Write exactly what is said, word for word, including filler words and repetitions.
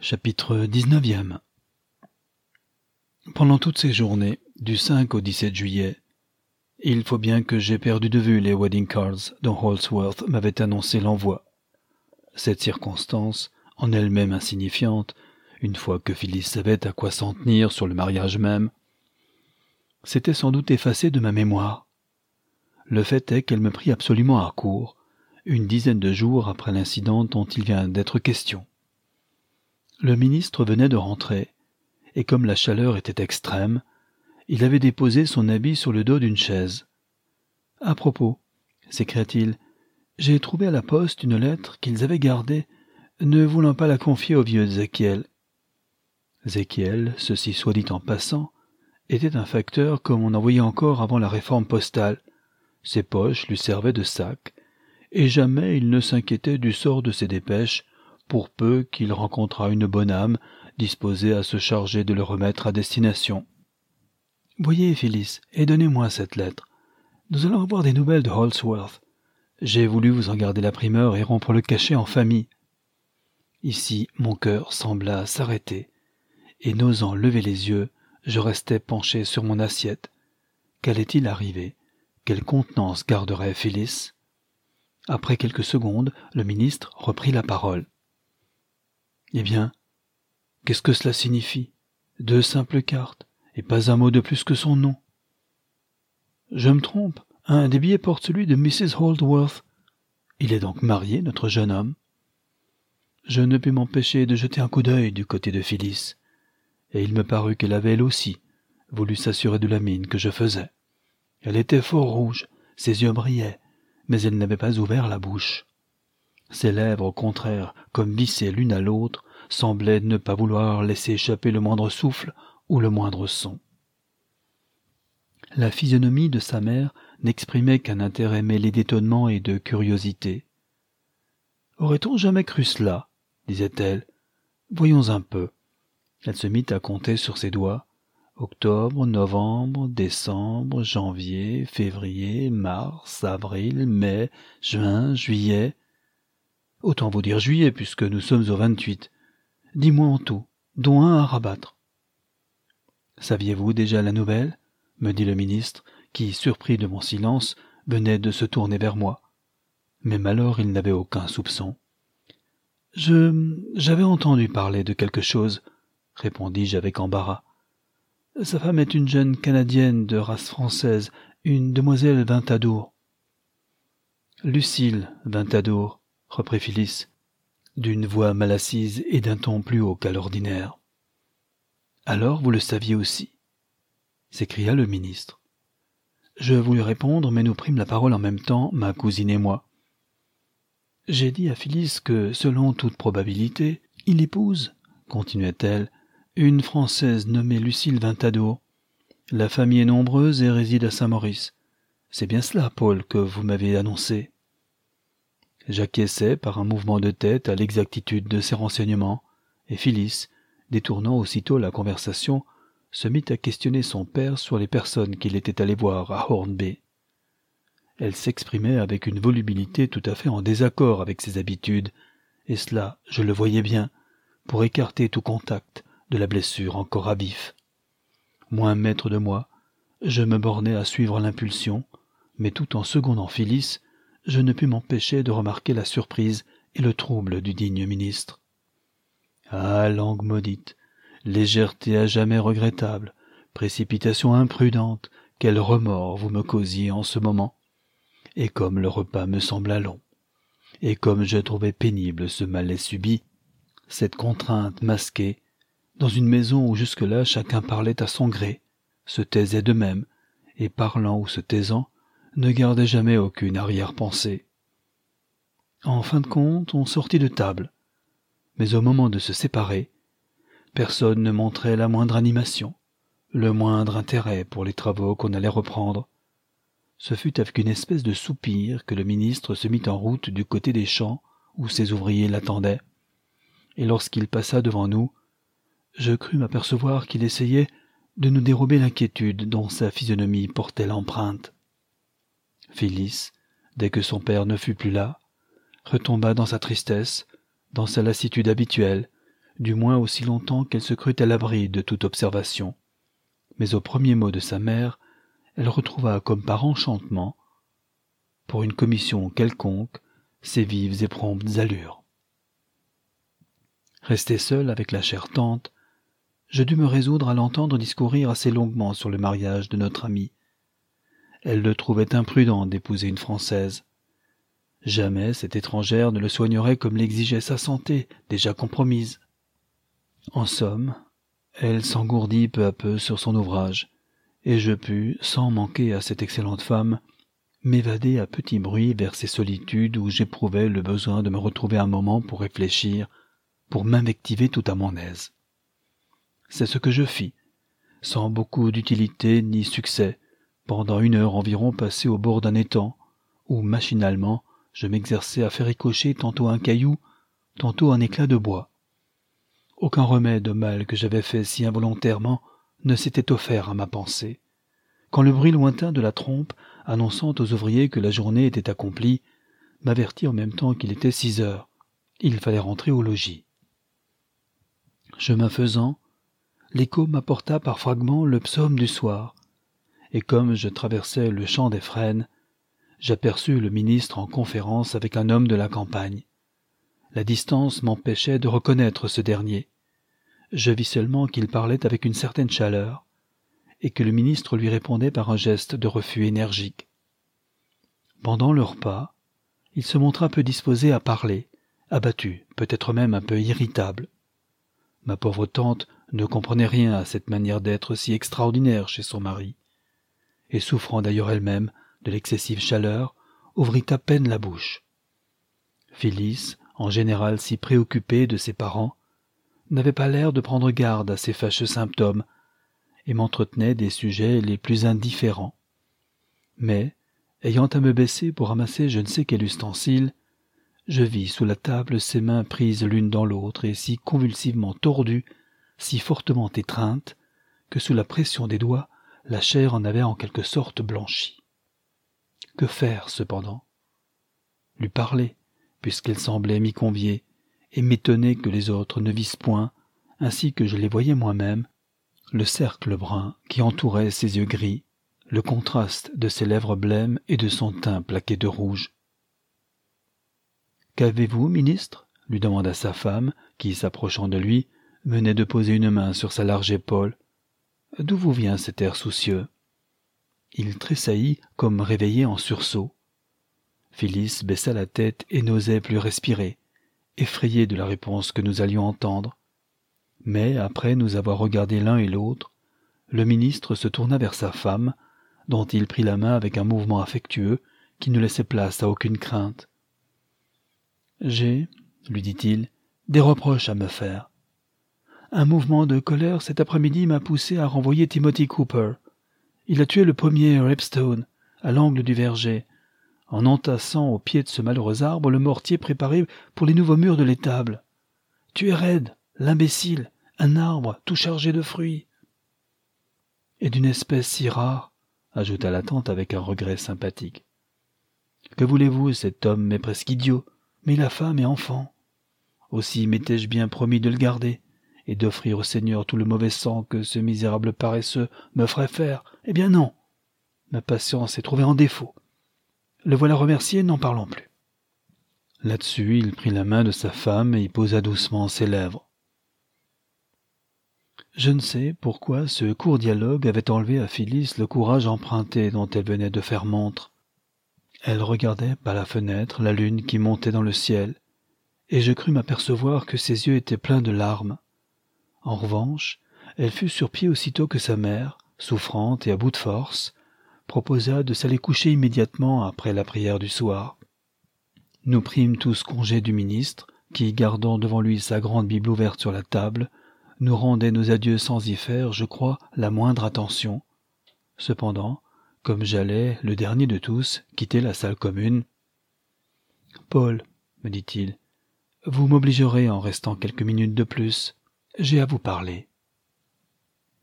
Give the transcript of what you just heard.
Chapitre dix-neuvième. Pendant toutes ces journées, du cinq au dix-sept juillet, il faut bien que j'aie perdu de vue les wedding cards dont Holdsworth m'avait annoncé l'envoi. Cette circonstance, en elle-même insignifiante, une fois que Phyllis savait à quoi s'en tenir sur le mariage même, s'était sans doute effacée de ma mémoire. Le fait est qu'elle me prit absolument à court, une dizaine de jours après l'incident dont il vient d'être question. Le ministre venait de rentrer, et comme la chaleur était extrême, il avait déposé son habit sur le dos d'une chaise. « À propos, » s'écria-t-il, « j'ai trouvé à la poste une lettre qu'ils avaient gardée, ne voulant pas la confier au vieux Ézéchiel. » Ézéchiel, ceci soit dit en passant, était un facteur comme on en voyait encore avant la réforme postale. Ses poches lui servaient de sac, et jamais il ne s'inquiétait du sort de ses dépêches, pour peu qu'il rencontrât une bonne âme disposée à se charger de le remettre à destination. « Voyez, Phyllis, et donnez-moi cette lettre. Nous allons avoir des nouvelles de Holdsworth. J'ai voulu vous en garder la primeur et rompre le cachet en famille. » Ici, mon cœur sembla s'arrêter, et n'osant lever les yeux, je restais penché sur mon assiette. Qu'allait-il arriver? Quelle contenance garderait Phyllis? Après quelques secondes, le ministre reprit la parole. « Eh bien, qu'est-ce que cela signifie? Deux simples cartes, et pas un mot de plus que son nom. »« Je me trompe, un des billets porte celui de Missus Holdsworth. Il est donc marié, notre jeune homme. » Je ne pus m'empêcher de jeter un coup d'œil du côté de Phyllis, et il me parut qu'elle avait elle aussi voulu s'assurer de la mine que je faisais. Elle était fort rouge, ses yeux brillaient, mais elle n'avait pas ouvert la bouche. Ses lèvres, au contraire, comme vissées l'une à l'autre, semblaient ne pas vouloir laisser échapper le moindre souffle ou le moindre son. La physionomie de sa mère n'exprimait qu'un intérêt mêlé d'étonnement et de curiosité. « Aurait-on jamais cru cela ?» disait-elle. « Voyons un peu. » Elle se mit à compter sur ses doigts. Octobre, novembre, décembre, janvier, février, mars, avril, mai, juin, juillet. Autant vous dire juillet, puisque nous sommes au vingt-huit. Dis-moi en tout, dont un à rabattre. Saviez-vous déjà la nouvelle? Me dit le ministre, qui, surpris de mon silence, venait de se tourner vers moi. Même alors il n'avait aucun soupçon. Je... j'avais entendu parler de quelque chose, répondis-je avec embarras. Sa femme est une jeune Canadienne de race française, une demoiselle Ventadour. Lucille Ventadour, reprit Phyllis, d'une voix mal assise et d'un ton plus haut qu'à l'ordinaire. Alors vous le saviez aussi, s'écria le ministre. Je voulus répondre, mais nous prîmes la parole en même temps, ma cousine et moi. J'ai dit à Phyllis que, selon toute probabilité, il épouse, continuait-elle, une Française nommée Lucille Ventadour. La famille est nombreuse et réside à Saint-Maurice. C'est bien cela, Paul, que vous m'avez annoncé. J'acquiesçai par un mouvement de tête à l'exactitude de ces renseignements, et Phyllis, détournant aussitôt la conversation, se mit à questionner son père sur les personnes qu'il était allé voir à Hornby. Elle s'exprimait avec une volubilité tout à fait en désaccord avec ses habitudes, et cela, je le voyais bien, pour écarter tout contact de la blessure encore à vif. Moins maître de moi, je me bornai à suivre l'impulsion, mais tout en secondant Phyllis, je ne pus m'empêcher de remarquer la surprise et le trouble du digne ministre. Ah, langue maudite, légèreté à jamais regrettable, précipitation imprudente, quel remords vous me causiez en ce moment. Et comme le repas me sembla long, et comme je trouvais pénible ce malaise subi, cette contrainte masquée, dans une maison où jusque-là chacun parlait à son gré, se taisait de même, et parlant ou se taisant, ne gardait jamais aucune arrière-pensée. En fin de compte, on sortit de table, mais au moment de se séparer, personne ne montrait la moindre animation, le moindre intérêt pour les travaux qu'on allait reprendre. Ce fut avec une espèce de soupir que le ministre se mit en route du côté des champs où ses ouvriers l'attendaient, et lorsqu'il passa devant nous, je crus m'apercevoir qu'il essayait de nous dérober l'inquiétude dont sa physionomie portait l'empreinte. Phyllis, dès que son père ne fut plus là, retomba dans sa tristesse, dans sa lassitude habituelle, du moins aussi longtemps qu'elle se crut à l'abri de toute observation. Mais au premier mot de sa mère, elle retrouva comme par enchantement, pour une commission quelconque, ses vives et promptes allures. Resté seul avec la chère tante, je dus me résoudre à l'entendre discourir assez longuement sur le mariage de notre amie. Elle le trouvait imprudent d'épouser une Française. Jamais cette étrangère ne le soignerait comme l'exigeait sa santé, déjà compromise. En somme, elle s'engourdit peu à peu sur son ouvrage, et je pus, sans manquer à cette excellente femme, m'évader à petit bruit vers ces solitudes où j'éprouvais le besoin de me retrouver un moment pour réfléchir, pour m'invectiver tout à mon aise. C'est ce que je fis, sans beaucoup d'utilité ni succès, pendant une heure environ passée au bord d'un étang, où, machinalement, je m'exerçais à faire ricocher tantôt un caillou, tantôt un éclat de bois. Aucun remède au mal que j'avais fait si involontairement ne s'était offert à ma pensée. Quand le bruit lointain de la trompe, annonçant aux ouvriers que la journée était accomplie, m'avertit en même temps qu'il était six heures. Il fallait rentrer au logis. Chemin faisant, l'écho m'apporta par fragments le psaume du soir, et comme je traversais le champ des frênes, j'aperçus le ministre en conférence avec un homme de la campagne. La distance m'empêchait de reconnaître ce dernier. Je vis seulement qu'il parlait avec une certaine chaleur, et que le ministre lui répondait par un geste de refus énergique. Pendant le repas, il se montra peu disposé à parler, abattu, peut-être même un peu irritable. Ma pauvre tante ne comprenait rien à cette manière d'être si extraordinaire chez son mari, et souffrant d'ailleurs elle-même de l'excessive chaleur, ouvrit à peine la bouche. Phyllis, en général si préoccupée de ses parents, n'avait pas l'air de prendre garde à ces fâcheux symptômes, et m'entretenait des sujets les plus indifférents. Mais, ayant à me baisser pour ramasser je ne sais quel ustensile, je vis sous la table ses mains prises l'une dans l'autre et si convulsivement tordues, si fortement étreintes, que sous la pression des doigts, la chair en avait en quelque sorte blanchi. Que faire, cependant? Lui parler, puisqu'elle semblait m'y convier, et m'étonner que les autres ne vissent point, ainsi que je les voyais moi-même, le cercle brun qui entourait ses yeux gris, le contraste de ses lèvres blêmes et de son teint plaqué de rouge. « Qu'avez-vous, ministre ?» lui demanda sa femme, qui, s'approchant de lui, venait de poser une main sur sa large épaule. « D'où vous vient cet air soucieux ?» Il tressaillit comme réveillé en sursaut. Phyllis baissa la tête et n'osait plus respirer, effrayée de la réponse que nous allions entendre. Mais, après nous avoir regardés l'un et l'autre, le ministre se tourna vers sa femme, dont il prit la main avec un mouvement affectueux qui ne laissait place à aucune crainte. « J'ai, lui dit-il, des reproches à me faire. Un mouvement de colère cet après-midi m'a poussé à renvoyer Timothy Cooper. Il a tué le pommier Ripstone, à l'angle du verger, en entassant au pied de ce malheureux arbre le mortier préparé pour les nouveaux murs de l'étable. Tué raide, l'imbécile, un arbre tout chargé de fruits. Et d'une espèce si rare, ajouta la tante avec un regret sympathique. Que voulez-vous, cet homme m'est presque idiot, mais il a femme et enfant. Aussi m'étais-je bien promis de le garder, et d'offrir au Seigneur tout le mauvais sang que ce misérable paresseux me ferait faire. Eh bien non, ma patience est trouvée en défaut. Le voilà remercié, n'en parlons plus. » Là-dessus, il prit la main de sa femme et y posa doucement ses lèvres. Je ne sais pourquoi ce court dialogue avait enlevé à Phyllis le courage emprunté dont elle venait de faire montre. Elle regardait par la fenêtre la lune qui montait dans le ciel, et je crus m'apercevoir que ses yeux étaient pleins de larmes. En revanche, elle fut sur pied aussitôt que sa mère, souffrante et à bout de force, proposa de s'aller coucher immédiatement après la prière du soir. Nous prîmes tous congé du ministre, qui, gardant devant lui sa grande Bible ouverte sur la table, nous rendait nos adieux sans y faire, je crois, la moindre attention. Cependant, comme j'allais, le dernier de tous, quitter la salle commune, « Paul, me dit-il, vous m'obligerez en restant quelques minutes de plus. J'ai à vous parler. »